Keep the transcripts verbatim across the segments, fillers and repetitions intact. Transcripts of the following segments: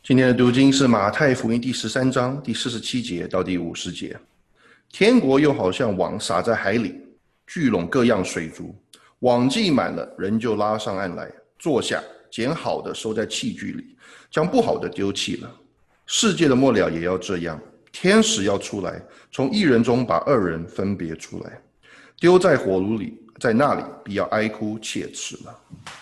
今天的读经是马太福音第十三章第四十七节到第五十节。天国又好像网撒在海里，聚拢各样水族，网系满了，人就拉上岸来，坐下，捡好的收在器具里，将不好的丢弃了。世界的末了也要这样，天使要出来，从一人中把二人分别出来，丢在火炉里，在那里必要哀哭切齿了。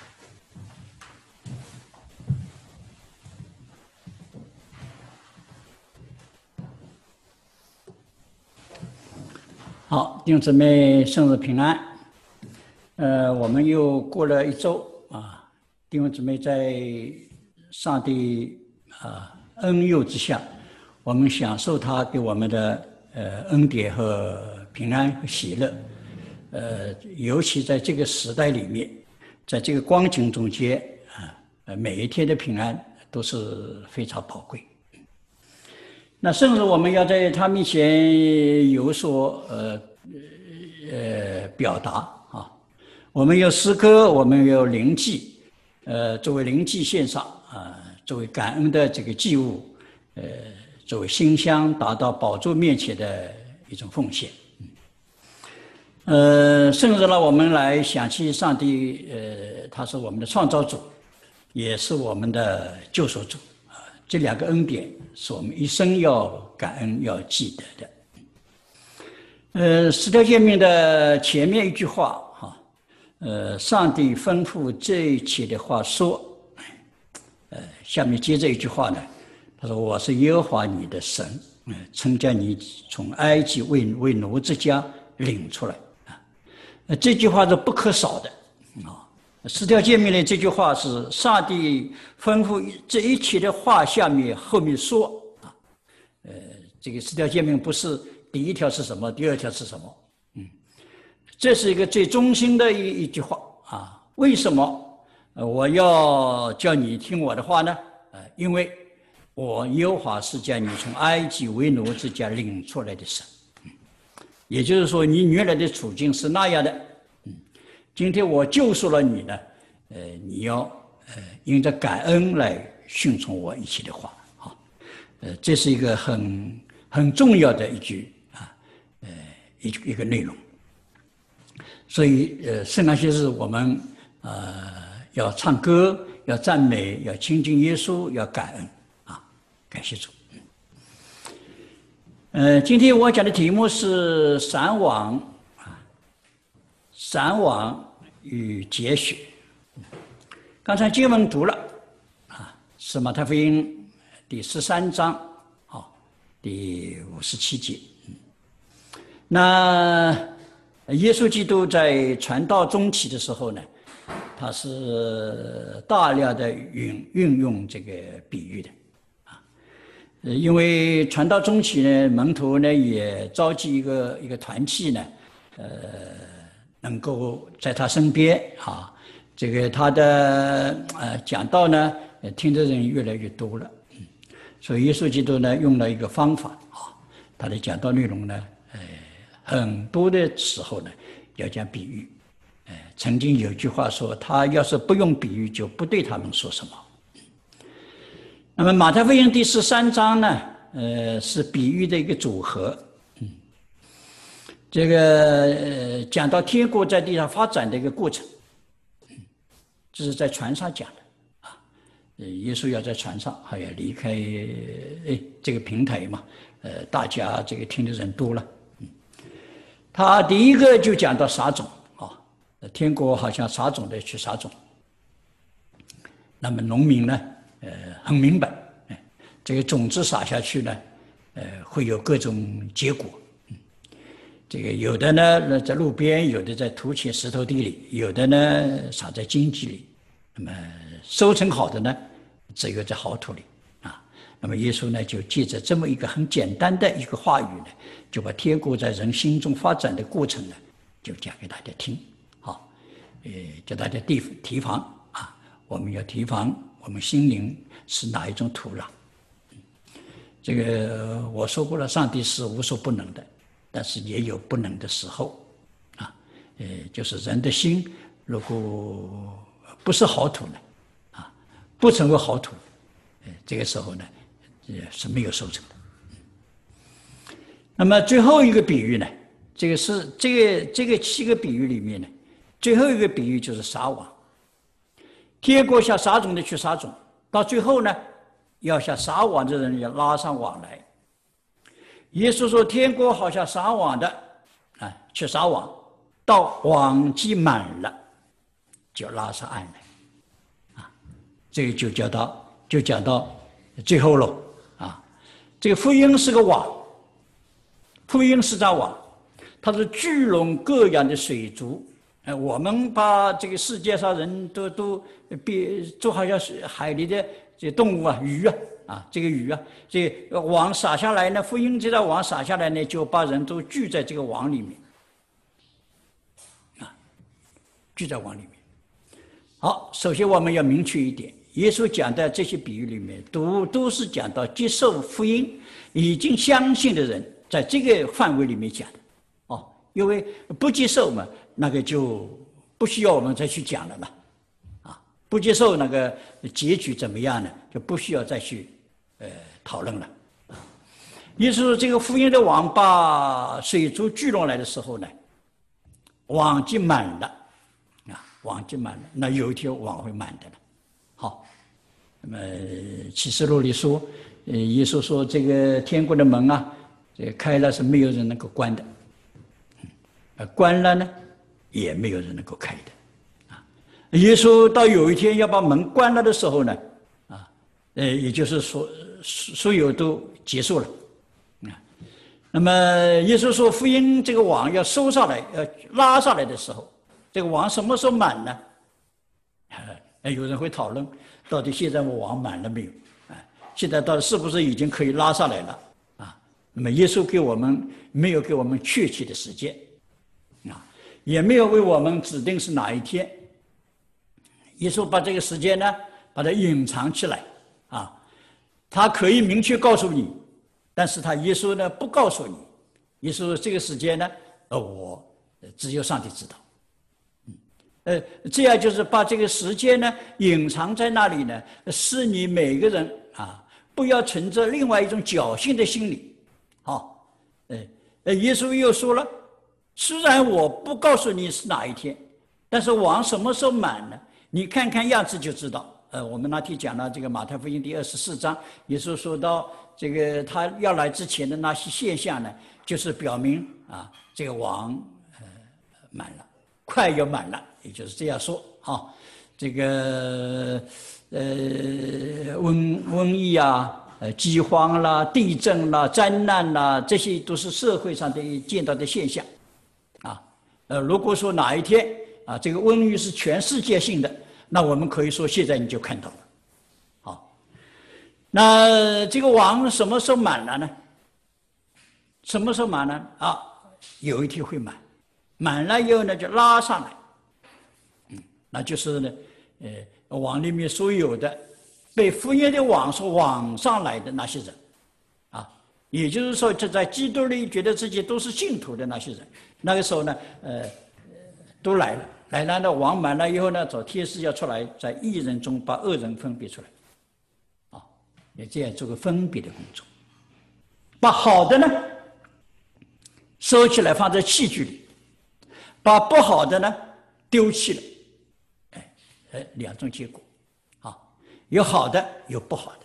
好，弟兄姊妹，生日平安。呃，我们又过了一周啊，弟兄姊妹在上帝啊恩佑之下，我们享受他给我们的呃恩典和平安和喜乐。呃，尤其在这个时代里面，在这个光景中间啊，呃，每一天的平安都是非常宝贵。那甚至我们要在他面前有所呃呃表达啊，我们有诗歌，我们有灵祭，呃，作为灵祭献上啊，作为感恩的这个祭物，呃，作为馨香达到宝座面前的一种奉献。呃，甚至呢，我们来想起上帝，呃，他是我们的创造主，也是我们的救赎主。这两个恩典是我们一生要感恩要记得的。呃，十条诫命的前面一句话哈，呃，上帝吩咐这一切的话说，呃，下面接着一句话呢，他说：“我是耶和华你的神，嗯、呃，曾将你从埃及为为奴之家领出来啊。”呃，这句话是不可少的啊。十条诫命的这句话是上帝吩咐这一切的话下面后面说啊，呃，这个十条诫命不是第一条是什么，第二条是什么，嗯，这是一个最中心的一一句话啊。为什么呃我要叫你听我的话呢？呃，因为我耶和华是将你从埃及为奴之家领出来的神，嗯，也就是说你原来的处境是那样的。今天我救赎了你呢，呃，你要呃因着感恩来顺从我一切的话，啊，呃，这是一个很很重要的一句啊，呃，一一个内容。所以，呃，圣诞节日我们呃要唱歌，要赞美，要亲近耶稣，要感恩啊，感谢主。呃，今天我讲的题目是闪网啊，闪网与节选。刚才经文读了啊，是马太福音第十三章啊，第五十七节。那耶稣基督在传道中期的时候呢，他是大量的运运用这个比喻的啊，因为传道中期呢，门徒呢也召集一个一个团契呢，呃。能够在他身边啊，这个他的呃讲道呢，听的人越来越多了，嗯，所以耶稣基督呢用了一个方法啊，他的讲道内容呢，呃，很多的时候呢要讲比喻，呃，曾经有句话说，他要是不用比喻，就不对他们说什么。那么马太福音第十三章呢，呃，是比喻的一个组合。这个呃讲到天国在地上发展的一个过程，这是在船上讲的啊。耶稣要在船上，还要离开哎这个平台嘛，呃，大家这个听的人多了，嗯，他第一个就讲到撒种啊，天国好像撒种的去撒种，那么农民呢，呃，很明白，哎，这个种子撒下去呢，呃，会有各种结果。这个有的呢在路边，有的在土前石头地里，有的呢撒在荆棘里，那么收成好的呢只有在好土里啊。那么耶稣呢就借着这么一个很简单的一个话语呢，就把天国在人心中发展的过程呢就讲给大家听，好，呃，叫大家提提防啊，我们要提防我们心灵是哪一种土壤。这个我说过了，上帝是无所不能的。但是也有不能的时候，啊，呃，就是人的心如果不是好土呢，啊，不成为好土，呃， 这个时候呢，也是没有收成的。那么最后一个比喻呢，这个是这个这个七个比喻里面呢，最后一个比喻就是撒网。天国下撒种的去撒种，到最后呢，要下撒网的人要拉上网来。耶稣说：“天国好像撒网的啊，去撒网，到网积满了，就拉上岸来。”啊，这个就讲到就讲到最后了啊。这个福音是个网，福音是张网，它是聚拢各样的水族。呃，我们把这个世界上人都都别就好像是海里的这动物啊，鱼啊，啊，这个鱼啊，这个网撒下来呢，福音这条网撒下来呢，就把人都聚在这个网里面，啊，聚在网里面。好，首先我们要明确一点，耶稣讲的这些比喻里面，都都是讲到接受福音、已经相信的人，在这个范围里面讲的。哦，因为不接受嘛。那个就不需要我们再去讲了嘛，啊，不接受那个结局怎么样呢？就不需要再去呃讨论了。也就是说，这个福音的网把水族聚拢来的时候呢，网积满了，啊，网积满了，那有一天网会满的了。好，那么启示录里说，呃，耶稣说这个天国的门啊，这个开了是没有人能够关的，呃，关了呢？也没有人能够开的，啊！耶稣到有一天要把门关了的时候呢，啊，呃，也就是说，所有都结束了，啊。那么耶稣说，福音这个网要收上来，要拉上来的时候，这个网什么时候满呢？啊，有人会讨论，到底现在我网满了没有？啊，现在到底是不是已经可以拉上来了？啊，那么耶稣给我们没有给我们确切的时间。也没有为我们指定是哪一天，耶稣把这个时间呢，把它隐藏起来，啊，他可以明确告诉你，但是他耶稣呢不告诉你，耶稣说这个时间呢，呃，我只有上帝知道，嗯，呃，这样就是把这个时间呢隐藏在那里呢，使你每个人啊不要存着另外一种侥幸的心理，好，呃，呃，耶稣又说了。虽然我不告诉你是哪一天，但是网什么时候满呢？你看看样子就知道。呃，我们那天讲了这个马太福音第二十四章，耶稣说到这个他要来之前的那些现象呢，就是表明啊，这个网呃满了，快要满了，也就是这样说啊。这个呃瘟瘟疫啊。呃，饥荒啦、地震啦、灾难啦，这些都是社会上的见到的现象。啊，呃，如果说哪一天啊，这个瘟疫是全世界性的，那我们可以说现在你就看到了。好，那这个网什么时候满了呢？什么时候满呢？啊，有一天会满，满了以后呢，就拉上来。嗯，那就是呢，呃，网里面所有的被福音的网所网上来的那些人。也就是说，这在基督里觉得自己都是信徒的那些人，那个时候呢，呃，都来了，来了呢，网满了以后呢，找天使要出来，在义人中把恶人分别出来，啊，也这样做个分别的工作，把好的呢收起来放在器具里，把不好的呢丢弃了，哎，哎，两种结果，啊，有好的，有不好的。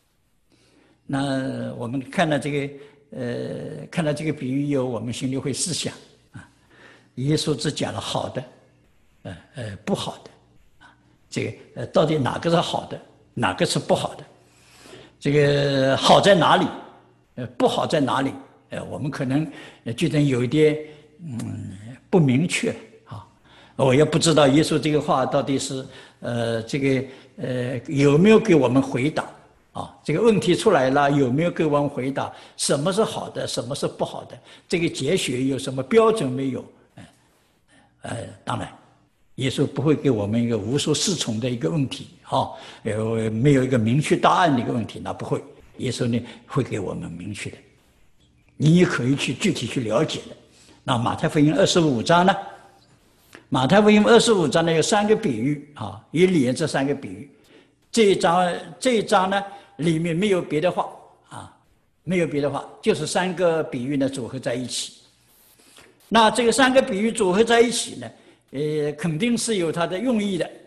那我们看到这个，呃，看到这个比喻以后，我们心里会思想啊，耶稣只讲了好的，呃呃不好的，啊，这个呃到底哪个是好的，哪个是不好的？这个好在哪里？呃，不好在哪里？呃，我们可能觉得有一点嗯不明确啊，我也不知道耶稣这个话到底是呃这个呃有没有给我们回答。啊，这个问题出来了，有没有给我们回答？什么是好的，什么是不好的？这个节学有什么标准没有？呃，呃，当然，耶稣不会给我们一个无所适从的一个问题，哈，呃，没有一个明确答案的一个问题，那不会。耶稣呢，会给我们明确的，你也可以去具体去了解的。那马太福音二十五章呢？马太福音二十五章呢有三个比喻啊，也连这三个比喻。这一章，这一章呢， 里面没有别的话啊，没有别的话，就是三个比喻呢组合在一起。那这个三个比喻组合在一起呢，呃，肯定是有它的用意的。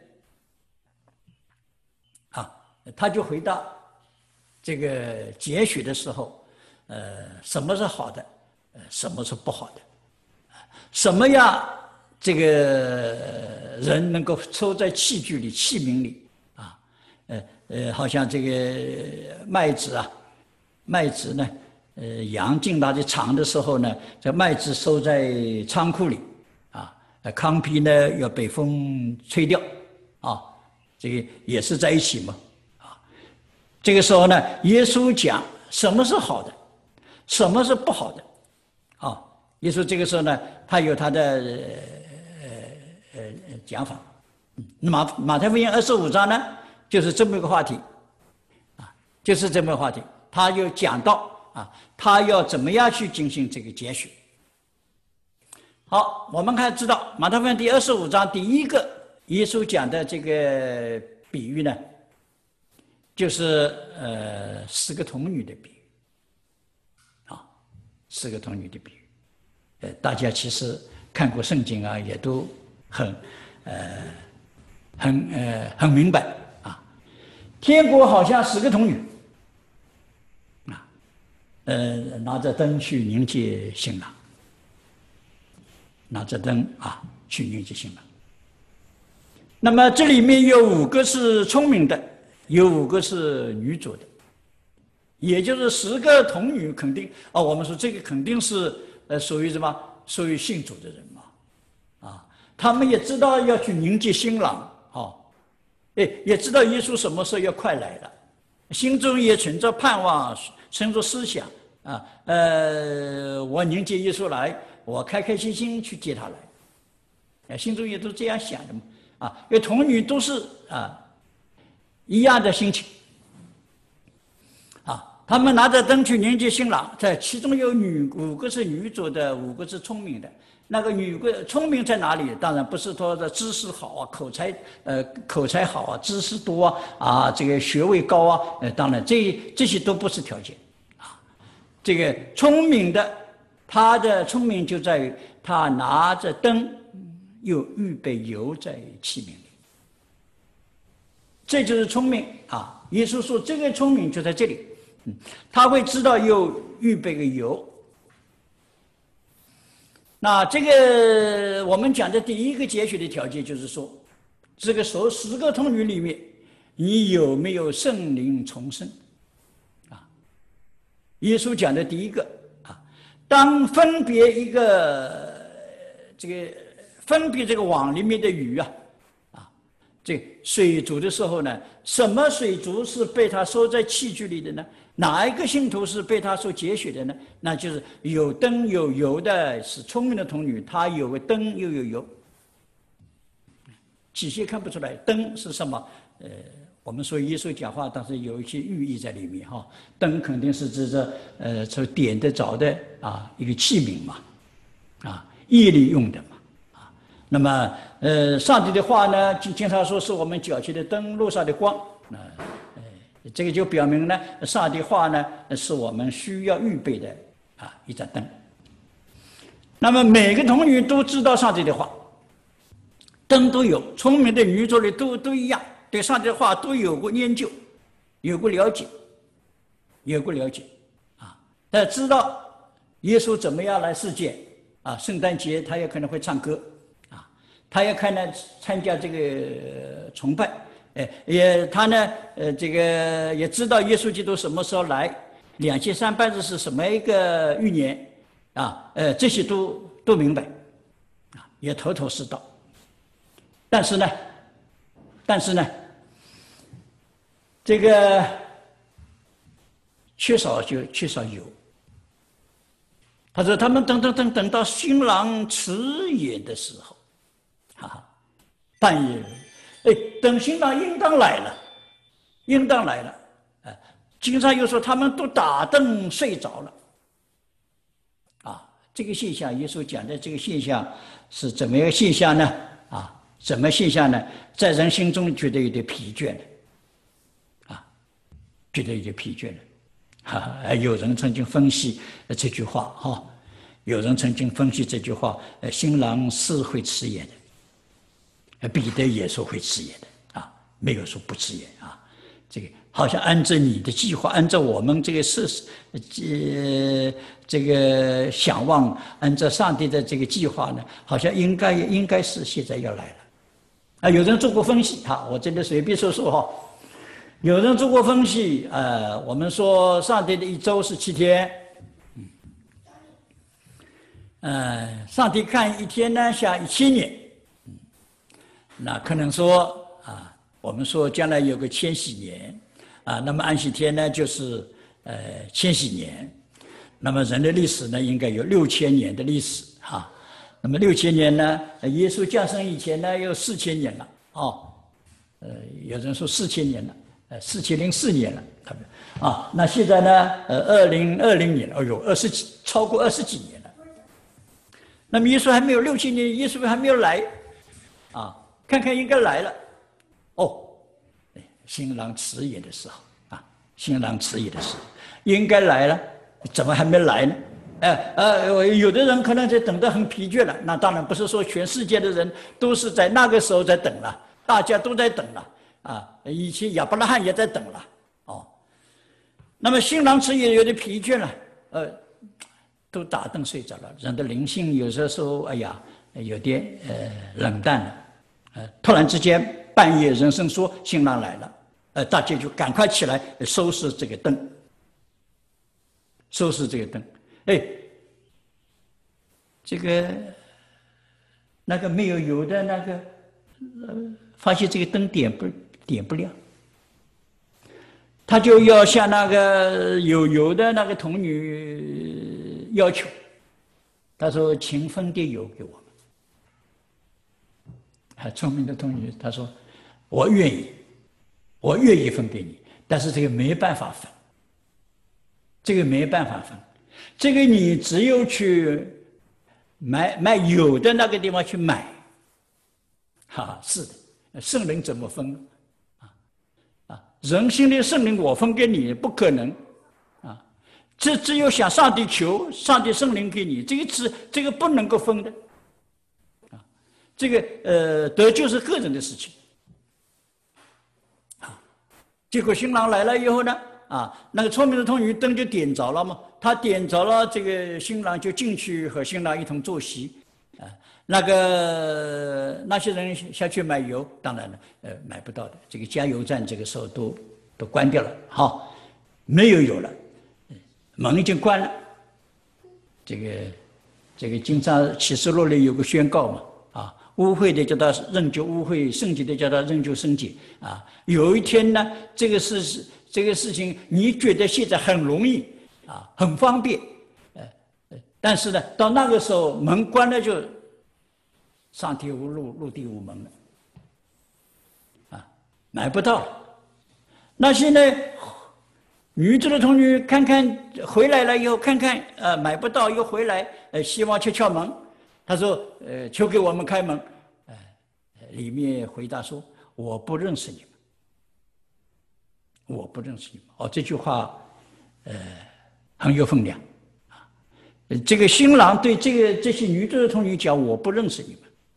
啊，他就回答这个节选的时候，呃，什么是好的，呃，什么是不好的，什么样这个人能够收在器具里、器皿里啊？呃呃，好像这个麦子啊，麦子呢，呃，羊进它的场的时候呢，这麦子收在仓库里啊，糠皮呢要被风吹掉啊，这个也是在一起嘛。这个时候呢，耶稣讲什么是好的，什么是不好的，啊，耶稣这个时候呢，他有他的呃呃呃讲法。那马马太福音二十五章呢，就是这么一个话题，啊，就是这么一个话题，他就讲到啊，他要怎么样去进行这个节选。好，我们看知道马太福音第二十五章第一个耶稣讲的这个比喻呢。就是呃四个童女的比喻，啊，四个童女的比喻，呃，大家其实看过圣经啊，也都很呃很呃很明白啊。天国好像十个童女，啊，呃，拿着灯去迎接新郎，拿着灯啊去迎接新郎。那么这里面有五个是聪明的。有五个是女主的，也就是十个童女肯定啊，我们说这个肯定是呃属于什么？属于信主的人嘛，啊，他们也知道要去迎接新郎，啊，哎，也知道耶稣什么时候要快来了，心中也存着盼望，存着思想啊，呃，我迎接耶稣来，我开开心心去接他来，哎，心中也都这样想的嘛，啊，因为童女都是啊。一样的心情，啊，他们拿着灯去迎接新郎，在其中有女五个是女主的，五个是聪明的。那个女个聪明在哪里？当然不是说的知识好啊，口才呃口才好啊，知识多啊，啊这个学位高啊，呃当然这这些都不是条件，啊，这个聪明的，他的聪明就在于他拿着灯，又预备油在器皿里。这就是聪明啊！耶稣说，这个聪明就在这里，嗯，他会知道又预备个油。那这个我们讲的第一个节选的条件就是说，这个所十个童女里面，你有没有圣灵重生？啊，耶稣讲的第一个啊，当分别一个这个分别这个网里面的鱼啊。这水族的时候呢，什么水族是被他收在器具里的呢？哪一个信徒是被他所节选的呢？那就是有灯有油的，是聪明的童女，她有个灯又有油。仔细看不出来，灯是什么？呃，我们说耶稣讲话，但是有一些寓意在里面哈。灯肯定是指着呃，这点得着的啊一个器皿嘛，啊，夜里用的嘛。那么，呃，上帝的话呢，经经常说是我们脚前的灯，路上的光。那、呃，这个就表明呢，上帝话呢是我们需要预备的啊一盏灯。那么每个童女都知道上帝的话，灯都有，聪明的女主里都都一样，对上帝的话都有过研究，有过了解，有过了解啊。但知道耶稣怎么样来世界啊？圣诞节他也可能会唱歌。他也看呢，参加这个崇拜，哎，也他呢，呃，这个也知道耶稣基督什么时候来，两千三百日是什么一个预言啊？呃，这些都都明白，啊，也头头是道。但是呢，但是呢，这个缺少就缺少油。他说他们等等等等到新郎迟延的时候。啊，半夜，哎，等新郎应当来了，应当来了，哎，经常又说他们都打盹睡着了，啊，这个现象，耶稣讲的这个现象是怎么一个现象呢？啊，什么现象呢？在人心中觉得有点疲倦的，啊， 觉得有点疲倦了。哈，有人曾经分析这句话哈，有人曾经分析这句话，呃，新郎是会吃盐的，彼得也说会吃盐的啊，没有说不吃盐啊。这个好像按照你的计划，按照我们这个是呃这个想望，按照上帝的这个计划呢，好像应该应该是现在要来了啊。有人做过分析哈，我这里随便说说哈。有人做过分析，呃，我们说上帝的一周是七天，嗯，呃，上帝看一天呢像一千年，嗯，那可能说啊，我们说将来有个千禧年，啊，那么安息天呢就是呃千禧年，那么人类历史呢应该有六千年的历史哈、啊，那么六千年呢，耶稣降生以前呢有四千年了哦，呃，有人说四千年了。四千零四年了，啊，那现在呢？呃，二零二零年了，哎呦，二十几，超过二十几年了。那么耶稣还没有六千年，耶稣还没有来，啊，看看应该来了，哦，新郎迟延的时候啊，新郎迟延的时候应该来了，怎么还没来呢？哎呃，有的人可能在等得很疲倦了，那当然不是说全世界的人都是在那个时候在等了，大家都在等了。啊，以前亚伯拉罕也在等了，哦，那么新郎迟也有点疲倦了，呃，都打盹睡着了。人的灵性有时候，哎呀，有点呃冷淡了，呃，突然之间半夜人声说新郎来了，呃，大家就赶快起来收拾这个灯，收拾这个灯，哎，这个那个没有油的那个，呃，发现这个灯点不。点不亮，他就要向那个有油的那个童女要求，他说：“请分点油给我们。”很聪明的童女，他说：“我愿意，我愿意分给你，但是这个没办法分，这个没办法分，这个你只有去买买油的那个地方去买。”哈，是的，圣灵怎么分？人心的圣灵我分给你不可能啊，这只有向上帝求，上帝圣灵给你，这个是这个不能够分的啊，这个呃得救是个人的事情啊。结果新郎来了以后呢，啊，那个聪明的童女灯就点着了嘛，他点着了，这个新郎就进去和新郎一同坐席啊。那个那些人下去买油，当然了，呃，买不到的。这个加油站这个时候都都关掉了，好，没有油了，门已经关了。这个这个经常启示录里有个宣告嘛，啊，污秽的叫他仍旧污秽，圣洁的叫他仍旧圣洁啊。有一天呢，这个事这个事情你觉得现在很容易啊，很方便，呃，但是呢，到那个时候门关了就。上天无路，陆地无门了，啊，买不到了。那现在女子的童女看看回来了以后，看看呃买不到又回来，呃希望去敲门。他说呃求给我们开门，呃里面回答说我不认识你们，我不认识你们。哦，这句话呃很有分量啊。这个新郎对这个这些女子的童女讲我不认识你们。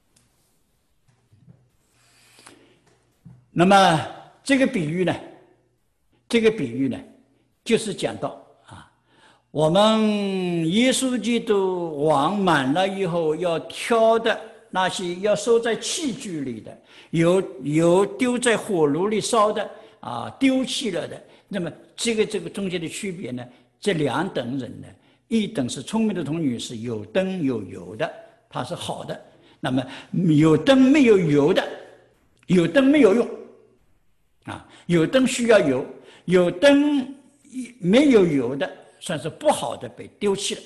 那么这个比喻呢，这个比喻呢，就是讲到啊，我们耶稣基督王满了以后要挑的那些要收在器具里的，有有丢在火炉里烧的啊，丢弃了的。那么这个这个中间的区别呢，这两等人呢，一等是聪明的童女，是有灯有油的，它是好的；那么有灯没有油的，有灯没有用。啊，有灯需要油，有灯没有油的，算是不好的，被丢弃了。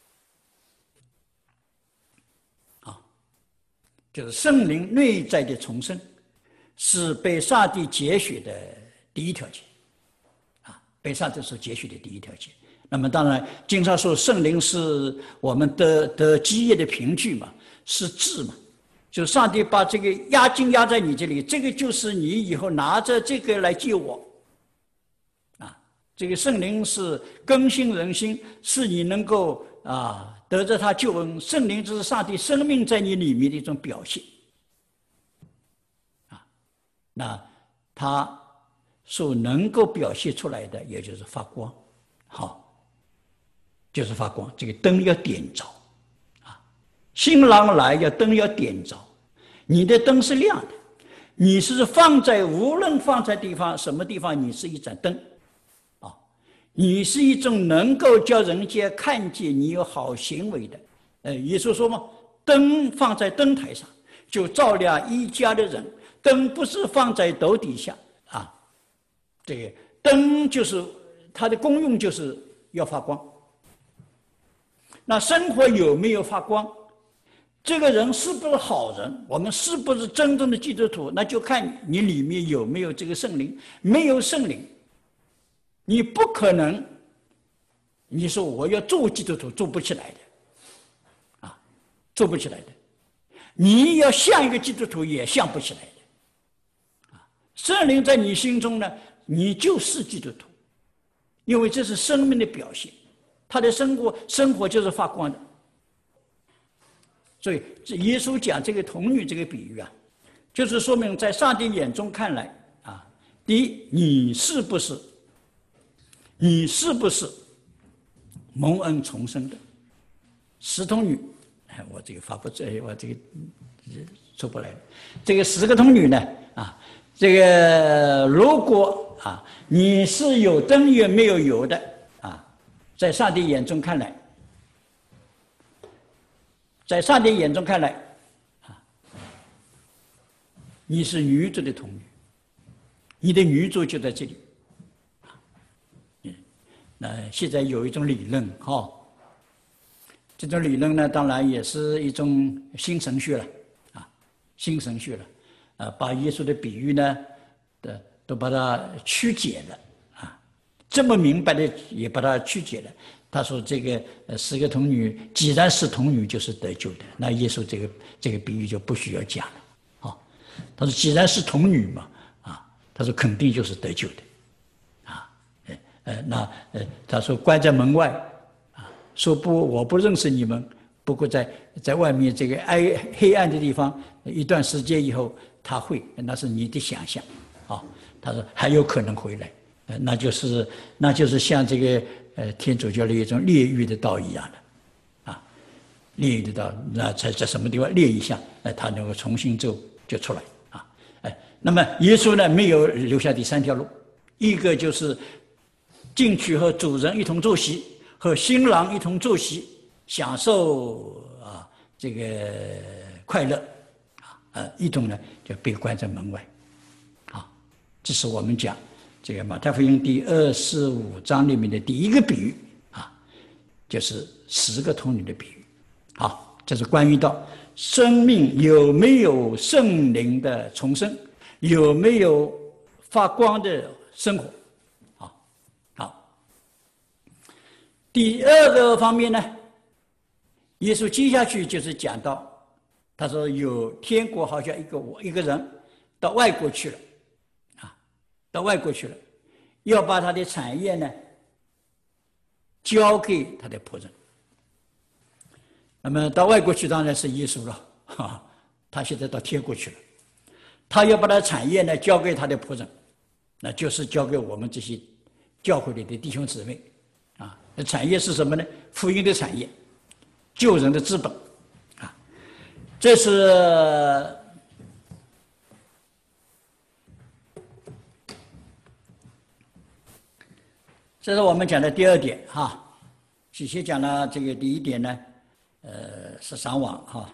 啊，就是圣灵内在的重生，是被上帝节许的第一条件。啊，被上帝所节许的第一条件。那么当然，经常说圣灵是我们得得基业的凭据嘛，是质嘛。就上帝把这个押金押在你这里，这个就是你以后拿着这个来救我，啊， 这个圣灵是更新人心，是你能够啊得着他救恩。圣灵就是上帝生命在你里面的一种表现啊。那他所能够表现出来的，也就是发光，好，就是发光。这个灯要点着啊，新郎来要灯要点着，你的灯是亮的，你是放在无论放在地方什么地方，你是一盏灯。你是一种能够叫人家看见你有好行为的，呃，耶稣说嘛，灯放在灯台上，就照亮一家的人。灯不是放在斗底下啊，这个灯就是它的功用，就是要发光。那生活有没有发光？这个人是不是好人？我们是不是真正的基督徒？那就看你里面有没有这个圣灵。没有圣灵，你不可能，你说我要做基督徒，做不起来的，啊，做不起来的。你要像一个基督徒，也像不起来的，啊，圣灵在你心中呢，你就是基督徒，因为这是生命的表现，他的生活生活就是发光的。所以，耶稣讲这个童女这个比喻啊，就是说明在上帝眼中看来啊，第一，你是不是？你是不是蒙恩重生的十童女？哎，我这个发不出，我这个出不来。这个十个童女呢，啊，这个如果啊，你是有灯也没有油的啊，在上帝眼中看来，在上帝眼中看来，啊，你是女主的童女，你的女主就在这里。那现在有一种理论哈、哦，这种理论呢，当然也是一种新神学了啊，新神学了，啊，把耶稣的比喻呢，的都把它曲解了啊，这么明白的也把它曲解了。他说这个呃十个童女，既然是童女，就是得救的，那耶稣这个这个比喻就不需要讲了啊、哦。他说既然是童女嘛，啊，他说肯定就是得救的。呃，那呃，他说关在门外，啊，说不，我不认识你们。不过在在外面这个黑黑暗的地方，一段时间以后他会，那是你的想象，啊，他说还有可能回来，呃，那就是那就是像这个呃天主教的一种炼狱的道一样的，啊，炼狱的道，那在在什么地方炼一下，呃，他能够重新就就出来，啊，哎，那么耶稣呢没有留下第三条路，一个就是。进去和主人一同坐席，和新郎一同坐席，享受啊这个快乐，啊呃一同呢就被关在门外，啊，这是我们讲这个马太福音第二十五章里面的第一个比喻啊，就是十个童女的比喻。好，这是关于到生命有没有圣灵的重生，有没有发光的生活。第二个方面呢，耶稣接下去就是讲到，他说有天国好像一个一个人到外国去了，啊，到外国去了，要把他的产业呢交给他的仆人。那么到外国去当然是耶稣了，哈，他现在到天国去了，他要把他产业呢交给他的仆人，那就是交给我们这些教会里的弟兄姊妹。产业是什么呢？福音的产业，救人的资本，啊，这是这是我们讲的第二点哈。许先讲了这个第一点呢，呃，是上网哈。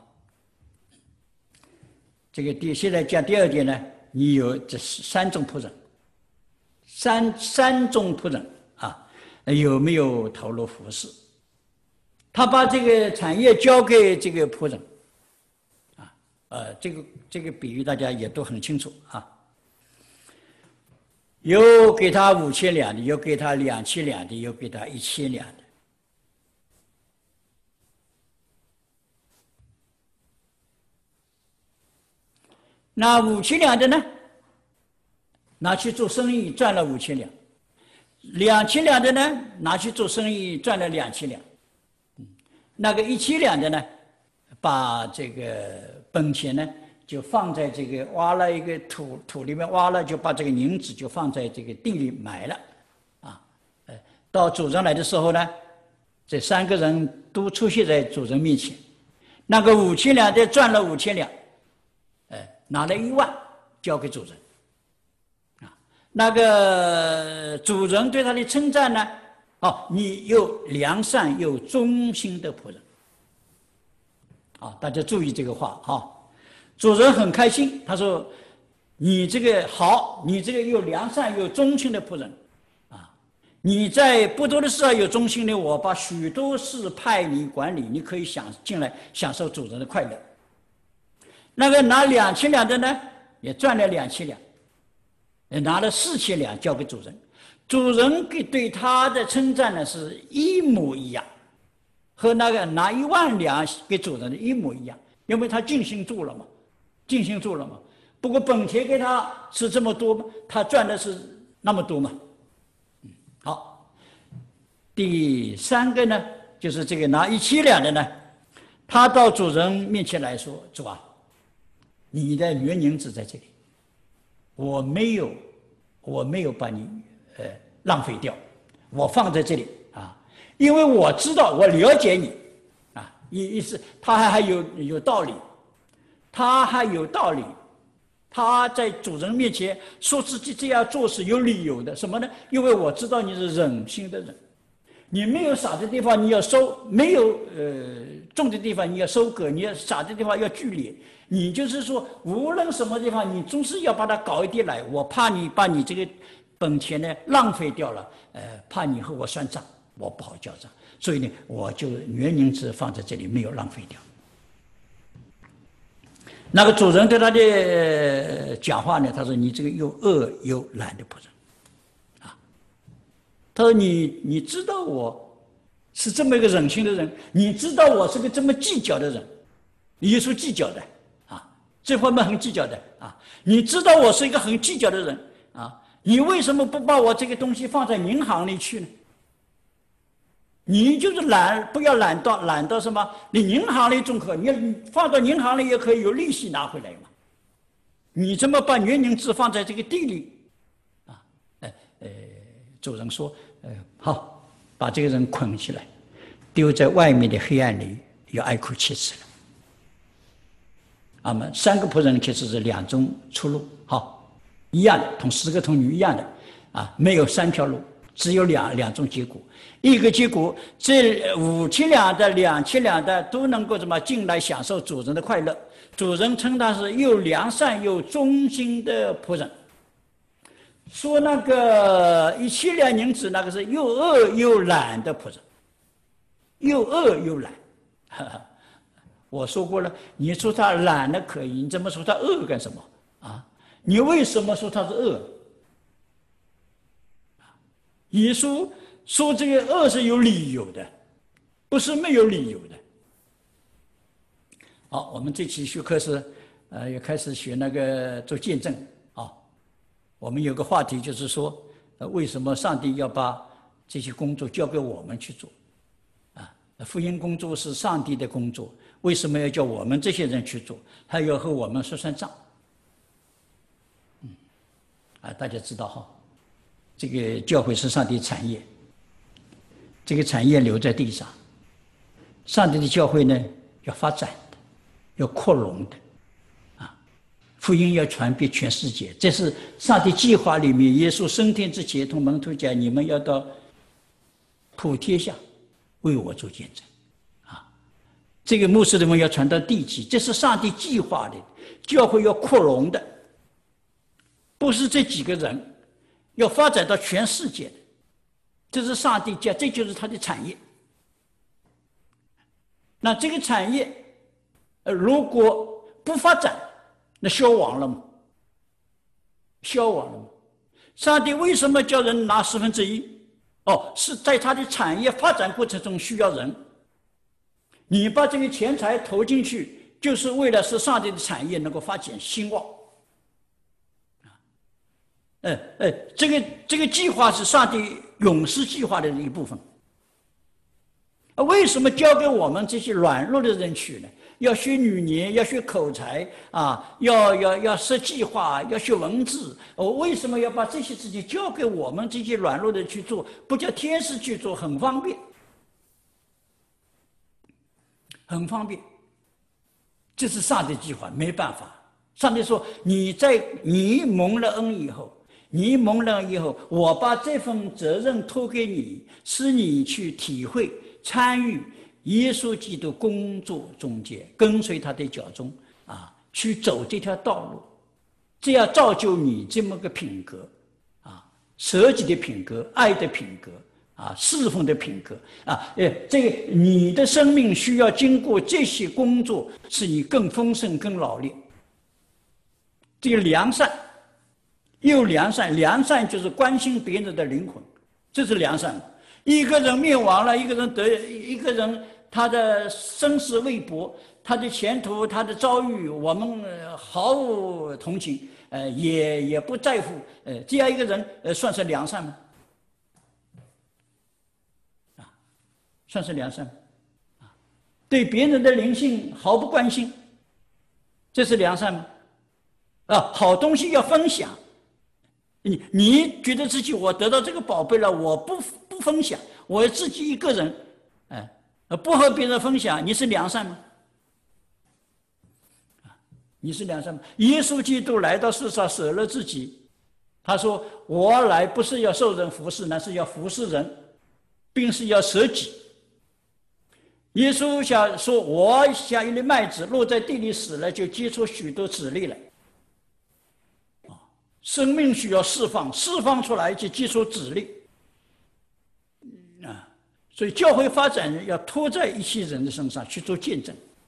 这个第现在讲第二点呢，你有这三种仆人，三三种仆人。有没有投入服事？他把这个产业交给这个仆人，啊，呃，这个这个比喻大家也都很清楚啊。有给他五千两的，有给他两千两的，有给他一千两的。那五千两的呢？拿去做生意赚了五千两。 两千两的呢，拿去做生意赚了两千两。那个一千两的呢，把这个本钱呢就放在这个挖了一个土土里面挖了，就把这个银子就放在这个地里埋了，啊，呃，到主人来的时候呢，这三个人都出现在主人面前。那个五千两的赚了五千两，呃，拿了一万交给主人。那个主人对他的称赞呢？哦，你又良善又忠心的仆人。啊，大家注意这个话哈、哦。主人很开心，他说：“你这个好，你这个又良善又忠心的仆人，啊，你在不多的事上有忠心的，我把许多事派你管理，你可以享进来享受主人的快乐。”那个拿两千两的呢，也赚了两千两。拿了四千两交给主人，主人给对他的称赞呢是一模一样，和那个拿一万两给主人的一模一样，因为他尽心做了嘛，尽心做了嘛。不过本钱给他是这么多，他赚的是那么多嘛。嗯，好，第三个呢，就是这个拿一千两的呢，他到主人面前来说：“主啊，你的原银子在这里。”我没有，我没有把你呃浪费掉，我放在这里啊，因为我知道，我了解你，啊，意意思他还还有有道理，他还有道理，他在主人面前说自己这样做是有理由的，什么呢？因为我知道你是忍心的人，你没有撒的地方你要收，没有呃种的地方你要收割，你要撒的地方要聚敛。你就是说，无论什么地方，你总是要把它搞一点来。我怕你把你这个本钱呢浪费掉了，呃，怕你和我算账，我不好交账，所以呢，我就原银子放在这里，没有浪费掉。那个主人对他的讲话呢，他说：“你这个又恶又懒的仆人，啊，他说你你知道我是这么一个忍心的人，你知道我是个这么计较的人，耶稣计较的。”这方面很计较的啊！你知道我是一个很计较的人啊，你为什么不把我这个东西放在银行里去呢？你就是懒，不要懒到懒到什么？你银行里总可，你放到银行里也可以有利息拿回来嘛。你怎么把原银子放在这个地里？啊，呃呃，主人说，呃，好，把这个人捆起来，丢在外面的黑暗里，要哀哭切齿了。那么三个仆人其实是两种出路，好，一样的，同十个童女一样的，啊，没有三条路，只有两两种结果。一个结果，这五千两的、两千两的都能够怎么进来享受主人的快乐，主人称他是又良善又忠心的仆人。说那个一千两银子，那个是又恶又懒的仆人，又恶又懒，哈哈。我说过了，你说他懒的可以，你怎么说他恶干什么啊？你为什么说他是恶？耶稣说这个恶是有理由的，不是没有理由的。好，我们这期学课是，呃，也开始学那个做见证啊。我们有个话题就是说，呃，为什么上帝要把这些工作交给我们去做？啊，福音工作是上帝的工作。为什么要叫我们这些人去做？还要和我们说算账？嗯，啊，大家知道哈，这个教会是上帝产业，这个产业留在地上，上帝的教会呢要发展的，要扩容的，啊，福音要传遍全世界，这是上帝计划里面。耶稣升天之前，同门徒讲：“你们要到普天下为我做见证。”这个牧师的们要传到地极，这是上帝计划的，教会要扩容的，不是这几个人，要发展到全世界的，这是上帝讲，这就是他的产业。那这个产业，呃，如果不发展，那消亡了吗？消亡了吗？上帝为什么叫人拿十分之一？哦，是在他的产业发展过程中需要人。你把这个钱财投进去，就是为了使上帝的产业能够发展兴旺。呃呃，这个这个计划是上帝勇士计划的一部分。啊，为什么交给我们这些软弱的人去呢？要学语言，要学口才啊，要要要设计划，要学文字。我为什么要把这些事情交给我们这些软弱的去做？不叫天使去做，很方便，很方便。这是上帝计划，没办法。上帝说：“你在你蒙了恩以后，你蒙了恩以后，我把这份责任托给你，使你去体会、参与。”耶稣基督工作中间，跟随他的脚踪啊，去走这条道路，这样造就你这么个品格啊，舍己的品格、爱的品格啊、侍奉的品格啊，呃，这个你的生命需要经过这些工作，使你更丰盛、更老练。这个良善，又良善，良善就是关心别人的灵魂，这是良善。一个人灭亡了，一个人得，一个人。他的生死未卜，他的前途，他的遭遇，我们毫无同情，呃，也也不在乎，呃，这样一个人，呃，算是良善吗？啊，算是良善吗？啊，对别人的灵性毫不关心，这是良善吗？啊，好东西要分享，你你觉得自己我得到这个宝贝了，我不不分享，我自己一个人，哎。不和别人分享，你是良善吗？你是良善吗？耶稣基督来到世上舍了自己，他说：“我来不是要受人服侍，乃是要服侍人，并是要舍己。”耶稣想说：“我像一粒麦子落在地里死了，就结出许多籽粒来。”生命需要释放，释放出来就结出籽粒。啊。所以教会发展要托在一些人的身上去做见证，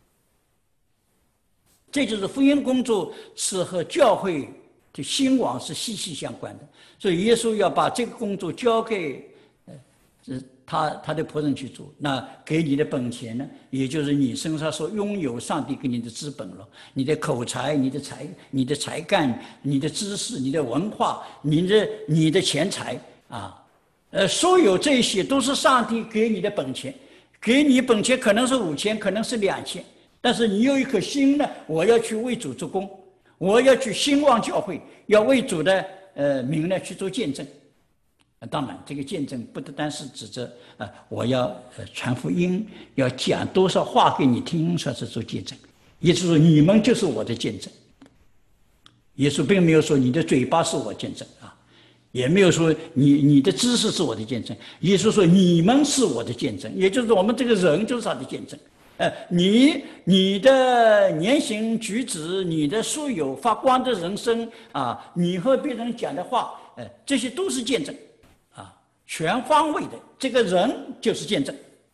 这就是福音工作是和教会的兴亡是息息相关的。所以耶稣要把这个工作交给呃他他的仆人去做，那给你的本钱呢，也就是你身上所拥有上帝给你的资本了，你的口才、你的才、你的才干、你的知识、你的文化、你的你的钱财啊。呃，所有这些都是上帝给你的本钱，给你本钱可能是五千，可能是两千，但是你有一颗心呢，我要去为主做工，我要去兴旺教会，要为主的呃名呢去做见证。啊，当然，这个见证不单单是指着啊，我要呃传福音，要讲多少话给你听，说是做见证。也就是说，你们就是我的见证。耶稣并没有说你的嘴巴是我见证啊。也没有说你你的知识是我的见证，耶稣说你们是我的见证，也就是我们这个人就是他的见证。呃，你你的言行举止，你的所有发光的人生啊，你和别人讲的话，呃，这些都是见证，啊，全方位的，这个人就是见证，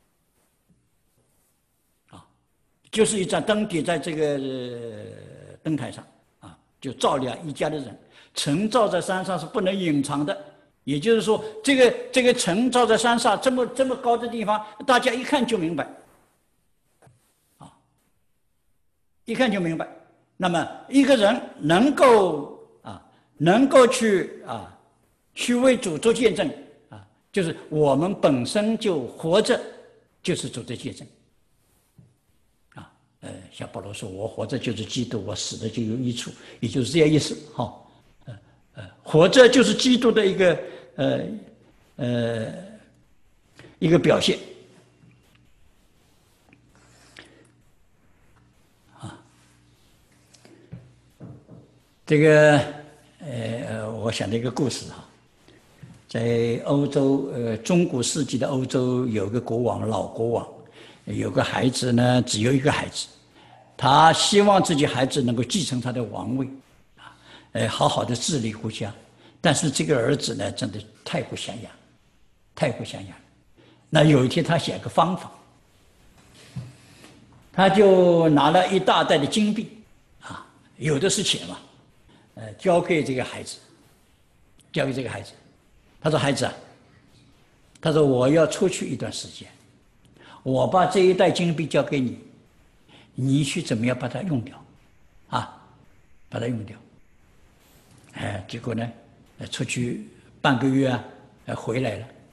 啊，就是一盏灯点在这个、呃、灯台上，啊，就照亮一家的人。城照在山上是不能隐藏的，也就是说，这个这个城照在山上这么这么高的地方，大家一看就明白，啊，一看就明白。那么一个人能够啊，能够去啊，去为主做见证啊，就是我们本身就活着，就是主的见证。啊，呃，像保罗说：“我活着就是基督，我死了就有益处。”也就是这样意思，哈。呃，活着就是基督的一个呃呃一个表现啊。这个呃，我想到一个故事哈，在欧洲呃中古世纪的欧洲有个国王，老国王，有个孩子呢，只有一个孩子，他希望自己孩子能够继承他的王位。呃，好好的治理国家，但是这个儿子呢，真的太不像样，太不像样。那有一天，他想个方法，他就拿了一大袋的金币，啊，有的是钱嘛，呃，交给这个孩子，交给这个孩子。他说：“孩子啊，他说我要出去一段时间，我把这一袋金币交给你，你去怎么样把它用掉，啊，把它用掉。”哎，结果呢，出去半个月啊，回来了，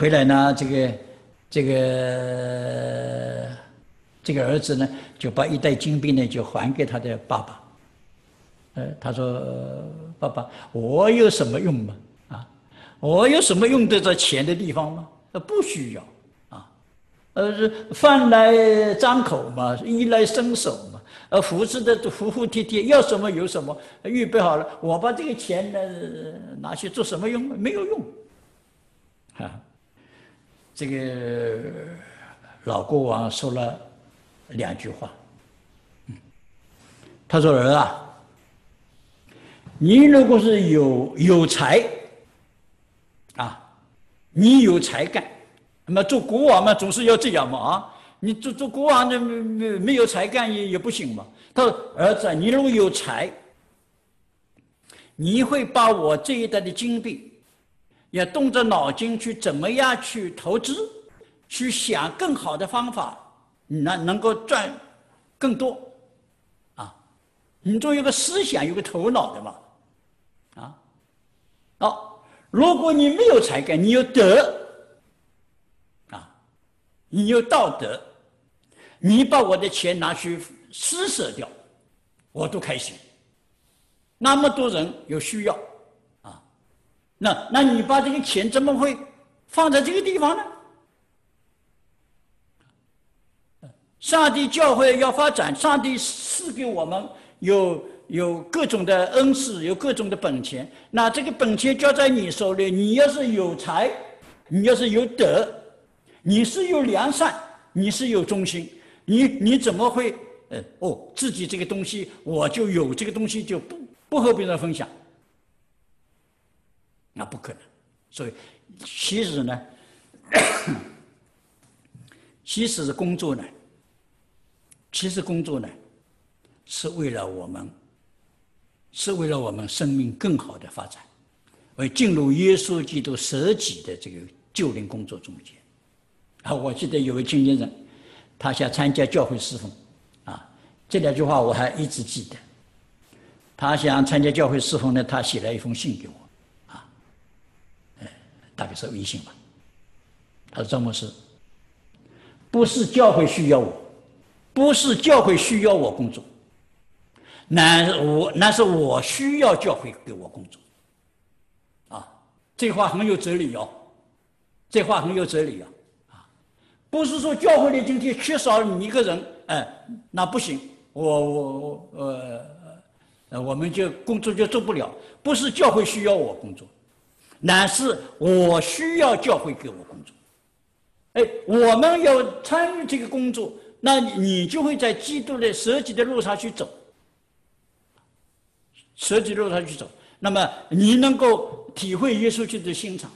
回来呢，这个这个这个儿子呢，就把一袋金币呢就还给他的爸爸。呃，他说：“爸爸，我有什么用吗？啊，我有什么用得着钱的地方吗？呃，不需要啊。呃，饭来张口嘛，衣来伸手嘛。呃，服侍的服服帖帖，要什么有什么，预备好了。我把这个钱呢拿去做什么用？没有用。啊，这个老国王说了两句话。嗯，他说：儿啊。”你如果是有有才，啊，你有才干，那么做国王嘛，总是要这样嘛啊！你做做国王的没没有才干也也不行嘛。他说：“儿子，你如果有才，你会把我这一代的金币，也动着脑筋去怎么样去投资，去想更好的方法，你能能够赚更多，啊，你总有个思想，有个头脑的嘛。”啊，好，如果你没有才干，你有德，啊，你有道德，你把我的钱拿去施舍掉，我都开心。那么多人有需要，啊，那那你把这个钱怎么会放在这个地方呢？上帝教会要发展，上帝赐给我们有。有各种的恩赐，有各种的本钱，那这个本钱交在你手里，你要是有才，你要是有德，你是有良善，你是有忠心，你你怎么会呃哦自己这个东西我就有这个东西就不不和别人分享？那不可能。所以其实呢，其实是工作呢，其实工作呢，是为了我们。是为了我们生命更好的发展，为进入耶稣基督舍己的这个救灵工作中间。啊，我记得有位青年人，他想参加教会侍奉，啊，这两句话我还一直记得。他想参加教会侍奉呢，他写了一封信给我，啊，呃，大概是微信吧。他说：“张牧师，不是教会需要我，不是教会需要我工作。”那我那是我需要教会给我工作，啊，这话很有哲理哦，这话很有哲理啊，啊，不是说教会里今天缺少你一个人，哎，那不行，我我呃呃，我们就工作就做不了，不是教会需要我工作，乃是我需要教会给我工作，哎，我们要参与这个工作，那你就会在基督的舍己的路上去走。舍己路上去走，那么你能够体会耶稣基督的心肠，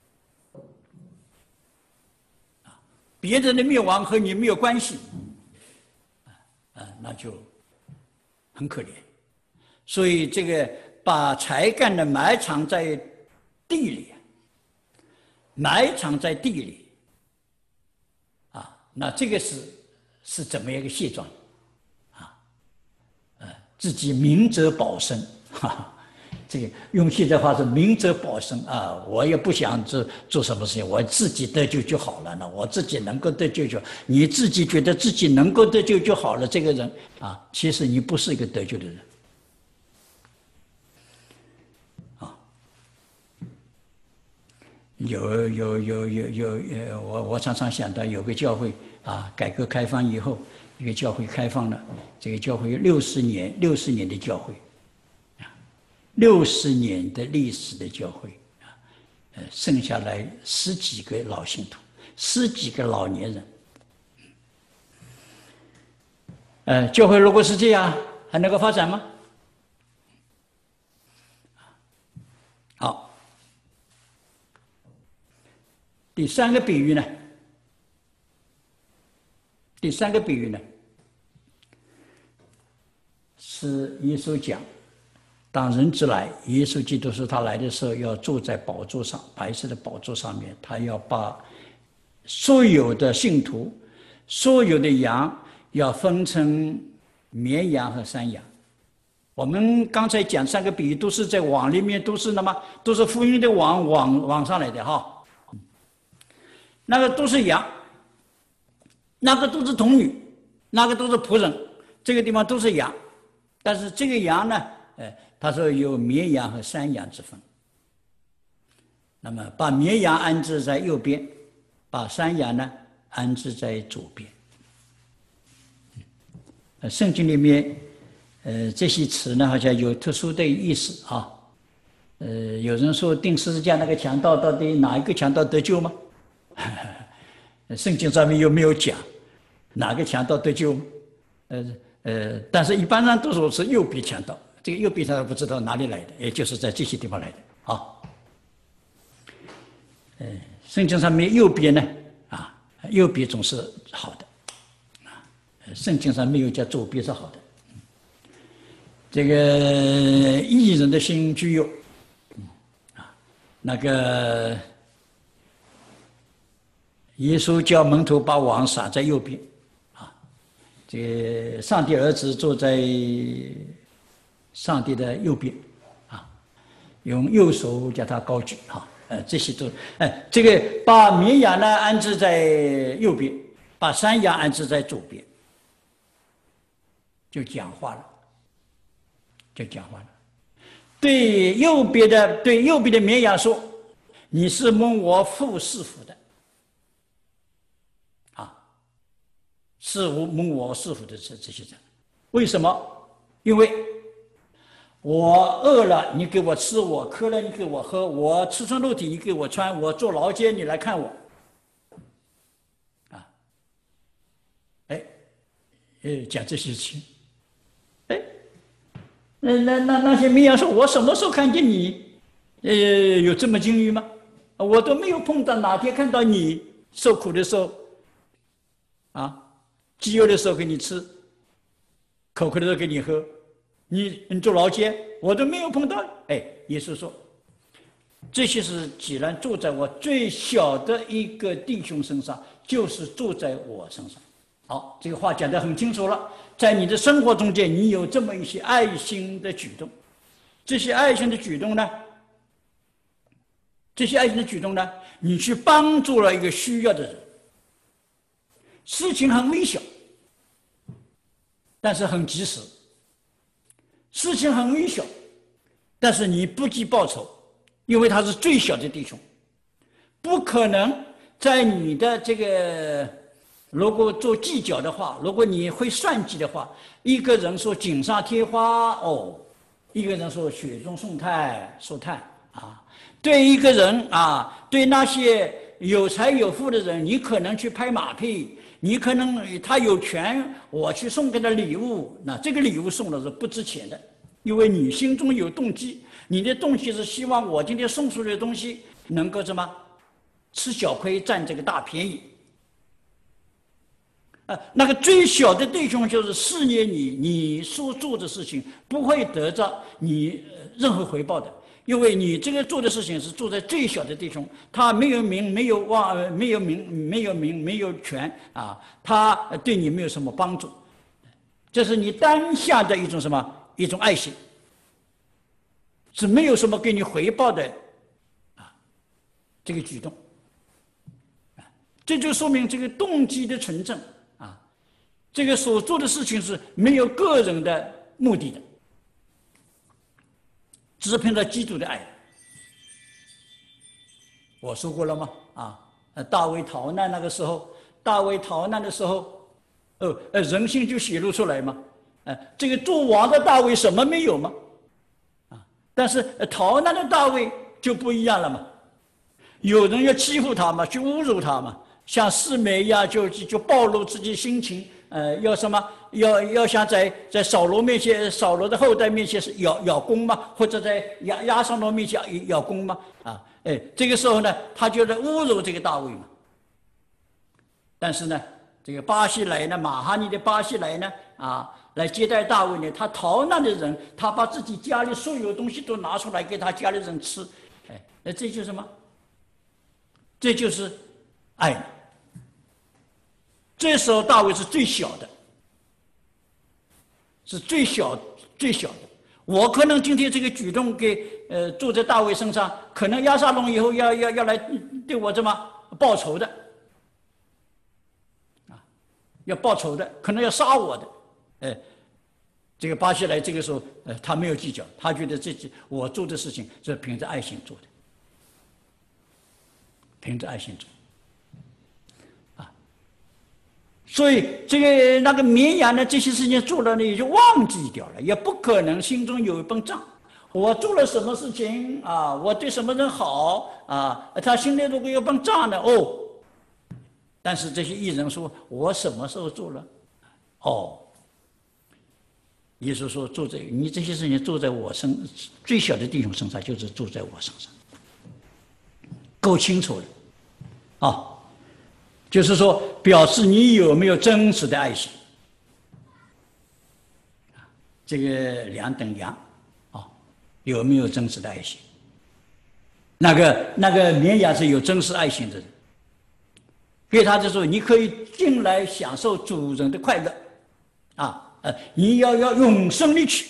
别人的灭亡和你没有关系，啊，那就很可怜。所以这个把才干呢埋藏在地里，埋藏在地里，啊，那这个是是怎么样一个现状？啊，呃，自己明哲保身。哈哈，这个用现在话是明哲保身啊！我也不想做做什么事情，我自己得救就好了。那我自己能够得救就，你自己觉得自己能够得救就好了。这个人啊，其实你不是一个得救的人啊。有有有有有呃，我我常常想到有个教会啊，改革开放以后，一个教会开放了，这个教会有六十年六十年的教会。六十年的历史的教会啊，呃，剩下来十几个老信徒，十几个老年人。呃，教会如果是这样，还能够发展吗？好，第三个比喻呢？第三个比喻呢，是耶稣讲。当人子来，耶稣基督说他来的时候要坐在宝座上，白色的宝座上面，他要把所有的信徒、所有的羊要分成绵羊和山羊。我们刚才讲三个比喻都是在网里面，都是那么都是福音的网网网上来的哈。 那个都是羊，那个都是童女，那个都是仆人，这个地方都是羊。但是这个羊呢，呃，他说有绵羊和山羊之分。那么把绵羊安置在右边，把山羊呢安置在左边。呃，圣经里面，呃，这些词呢好像有特殊的意思啊。呃，有人说钉十字架那个强盗到底哪一个强盗得救吗？圣经上面又没有讲哪个强盗得救。呃呃，但是一般上都说是右边强盗，这个右边强盗不知道哪里来的，也就是在这些地方来的啊。呃，圣经上面右边呢，啊，右边总是好的，啊，圣经上没有叫左边是好的。这个义人的心居右，啊，那个耶稣叫门徒把网撒在右边，啊，这个上帝儿子坐在上帝的右边，啊，用右手将他高举，哈。呃，这些都，哎，这个把绵羊呢安置在右边，把山羊安置在左边，就讲话了，就讲话了。对右边的对右边的绵羊说：“你是蒙我父赐福的，啊，是我蒙我赐福的这这些人。为什么？因为。”我饿了，你给我吃；我渴了，你给我喝；我赤身露体，你给我穿；我坐牢监，你来看我。啊，哎，哎，讲这些事情，哎，那那那那些绵羊说：“我什么时候看见你？呃，有这么经历吗？我都没有碰到，哪天看到你受苦的时候，啊，饥饿的时候给你吃，口渴的时候给你喝。”你你坐牢监，我都没有碰到。哎，耶稣说，这些是既然住在我最小的一个弟兄身上，就是住在我身上。好，这个话讲得很清楚了。在你的生活中间，你有这么一些爱心的举动，这些爱心的举动呢，这些爱心的举动呢，你去帮助了一个需要的人，事情很微小，但是很及时。事情很微小，但是你不计报酬，因为他是最小的弟兄，不可能在你的这个如果做计较的话，如果你会算计的话，一个人说锦上添花哦，一个人说雪中送炭送炭啊，对一个人啊，对那些有财有富的人，你可能去拍马屁。你可能他有权，我去送给他礼物，那这个礼物送的是不值钱的，因为你心中有动机，你的动机是希望我今天送出去的东西能够什么吃小亏占这个大便宜。啊，那个最小的弟兄就是试验你，你所做的事情不会得到你任何回报的。因为你这个做的事情是做在最小的弟兄，他没有名，没有望，没有名，没有名，没有权啊，他对你没有什么帮助，这是你当下的一种什么一种爱心，是没有什么给你回报的啊，这个举动，啊，这就说明这个动机的纯正啊，这个所做的事情是没有个人的目的的。只凭着基督的爱，我说过了吗？啊，大卫逃难那个时候，大卫逃难的时候，哦，呃，人性就显露出来嘛。呃，这个做王的大卫什么没有吗？啊，但是逃难的大卫就不一样了嘛。有人要欺负他嘛，去侮辱他嘛，像示每一样就就暴露自己心情。呃，要什么？要要像在在扫罗面前，扫罗的后代面前是咬咬弓吗？或者在亚亚撒罗面前咬弓吗？啊，哎，这个时候呢，他就在侮辱这个大卫嘛。但是呢，这个巴西来呢，马哈尼的巴西来呢，啊，来接待大卫呢，他逃难的人，他把自己家里所有东西都拿出来给他家里人吃，哎，那这就是什么？这就是爱。这时候大卫是最小的，是最小最小的。我可能今天这个举动给呃坐在大卫身上，可能押沙龙以后要要要来对我这么报仇的， 要报仇的，可能要杀我的。哎，这个巴西莱这个时候，呃，他没有计较，他觉得这我做的事情是凭着爱心做的，凭着爱心做。啊，所以这个那个绵羊呢，这些事情做了呢，也就忘记掉了，也不可能心中有一本账。我做了什么事情啊？我对什么人好啊？他心里如果有本账呢？哦，但是这些艺人说：“我什么时候做了？”哦，耶稣说：“做在你这些事情做在我身最小的弟兄身上，就是做在我身上，够清楚了啊！就是说，表示你有没有真实的爱心。这个两等量。”有没有真实的爱心？那个那个绵羊是有真实爱心的人，所以他就说：“你可以进来享受主人的快乐，啊，呃，你要要永生的去。”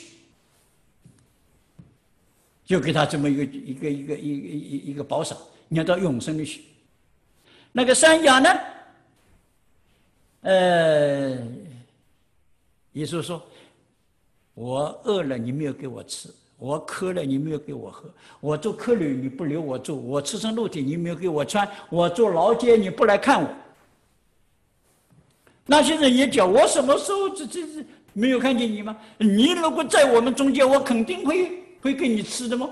就给他这么一个一个一个一个一个一个保赏，你要到永生里去。那个山羊呢？呃，耶稣说：“我饿了，你没有给我吃。”我渴了，你没有给我喝；我做客旅，你不留我住；我赤身露体，你没有给我穿；我做劳街，你不来看我。那些人也讲：我什么时候这这这没有看见你吗？你如果在我们中间，我肯定会会给你吃的吗？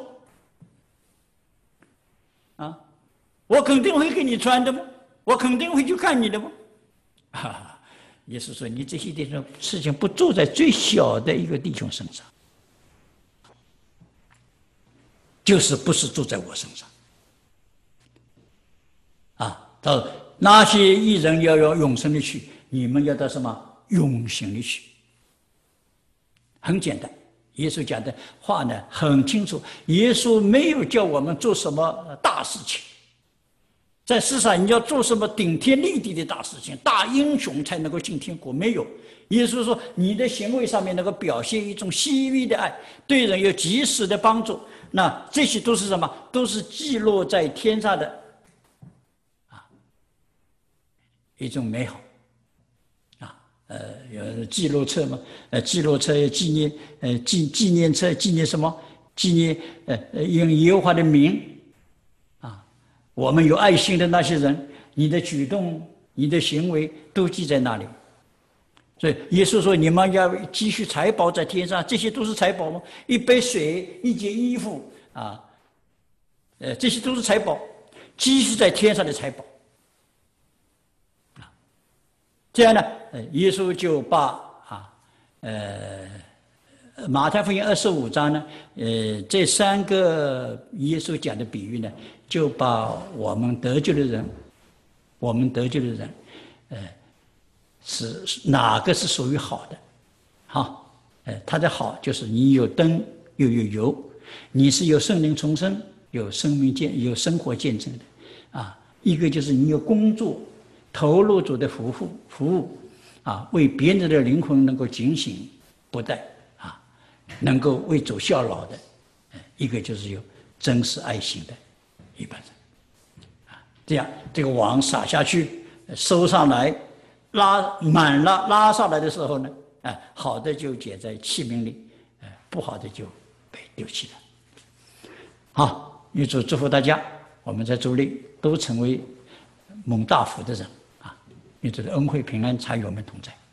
啊，我肯定会给你穿的吗？我肯定会去看你的吗？啊，也是说，你这些弟兄事情不做在最小的一个弟兄身上。就是不是住在我身上，啊，到那些艺人要要永生的去，你们要到什么永恒的去？很简单，耶稣讲的话呢很清楚。耶稣没有叫我们做什么大事情，在世上你要做什么顶天立地的大事情，大英雄才能够进天国，没有。耶稣说，你的行为上面能够表现一种细微的爱，对人有及时的帮助。那这些都是什么？都是记录在天上的啊一种美好啊。呃，有记录册嘛？呃，记录册纪念，呃，纪纪念册纪念什么？纪念呃用耶和华的名啊。我们有爱心的那些人，你的举动、你的行为都记在那里。所以耶稣说：“你们要积蓄财宝在天上，这些都是财宝吗？一杯水、一件衣服啊，呃，这些都是财宝，积蓄在天上的财宝。”啊，这样呢，呃，耶稣就把啊，呃，马太福音二十五章呢，呃，这三个耶稣讲的比喻呢，就把我们得救的人，我们得救的人，呃。是哪个是属于好的？好，呃，它的好就是你有灯又有油，你是有圣灵重生、有生命见、有生活见证的啊。一个就是你有工作，投入主的服务服务啊，为别人的灵魂能够警醒不怠啊，能够为主效劳的。一个就是有真实爱心的一般人啊。这样这个网撒下去，收上来。拉满了，拉上来的时候呢，哎，好的就捡在器皿里，哎，不好的就被丢弃了。好，预祝祝福大家，我们在主里都成为蒙大福的人啊！愿主的恩惠平安常与我们同在。